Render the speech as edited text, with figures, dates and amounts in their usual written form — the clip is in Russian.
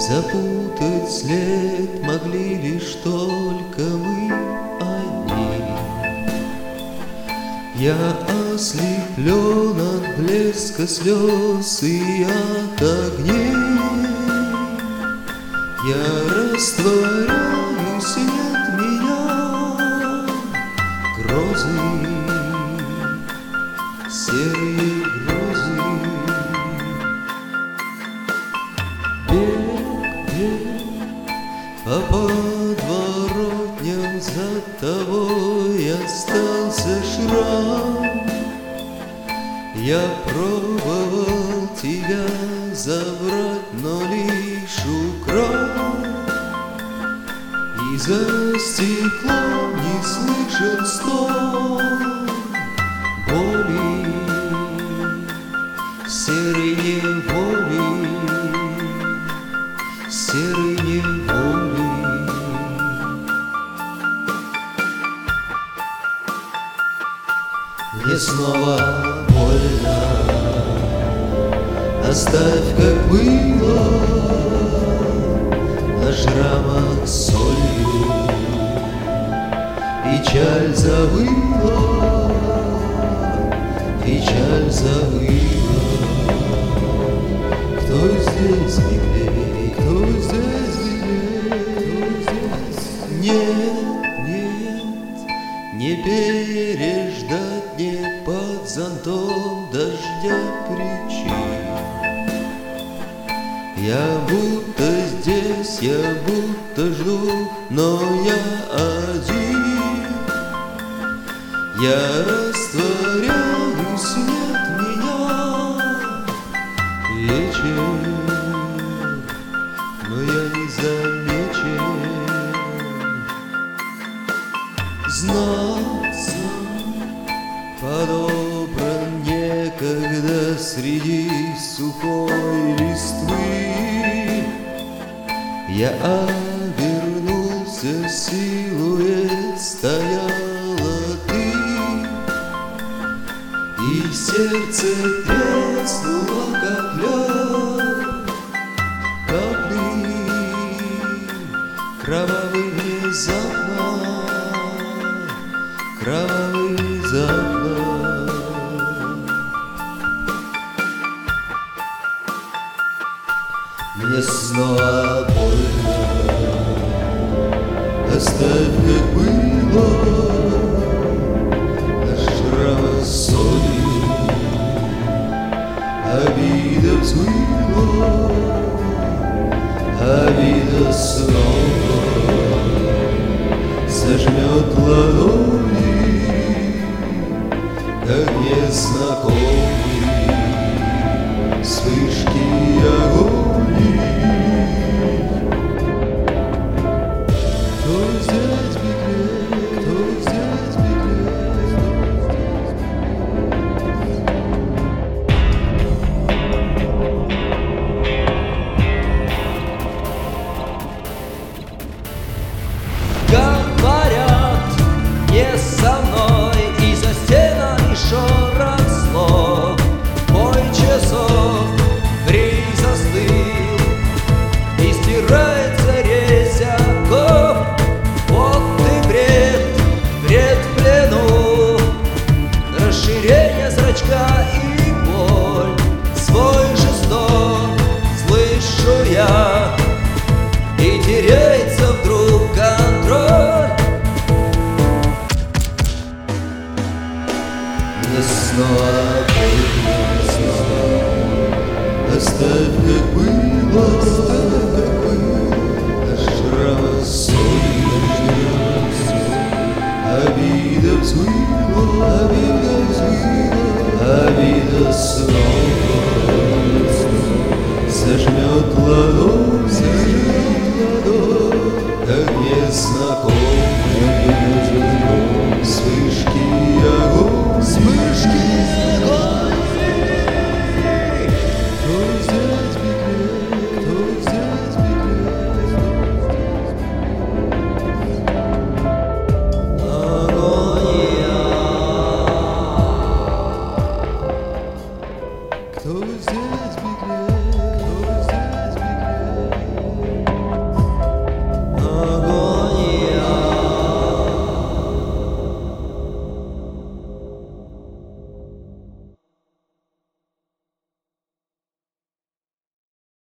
Запутать след могли лишь только мы одни. Я ослеплен от блеска слез и от огней. Я растворяюсь, нет меня грозы, серые грозы. По подворотням за тобой остался шрам. Я пробовал тебя забрать, но лишь украл. И за стеклом не слышен стон боли, серой неволи, серой неволи. Мне снова больно, оставь как было, на шрамах солью печаль завыла, печаль завыла. Кто здесь беглей, кто здесь беглей, кто здесь? Нет, нет, не переждать, не под зонтом дождя причин. Я будто здесь, я будто жду, но я один. Я растворяюсь, нет меня вечер, но я не замечен. Знаться подобран некогда среди сухой листвы. Я обернулся, силуэт стояла ты, и сердце треснуло, как лед, капли кровавые из окна, кровавые из окна. Мне снова больно, оставь как было, на шрамах соли обида взмыла, обида снова сожмет ладони, как незнакомый вспышки огонь. Говорят, не со мной, и за стенами шорох слов. Бой часов время застыл, и стирается резь оков. Вот ты бред, бред в плену, расширение зрачка и боль. Свой жесток слышу я, и теряется вдруг контроль. Мне снова больно, оставь как было, на шрамах соли обида взмыла, обида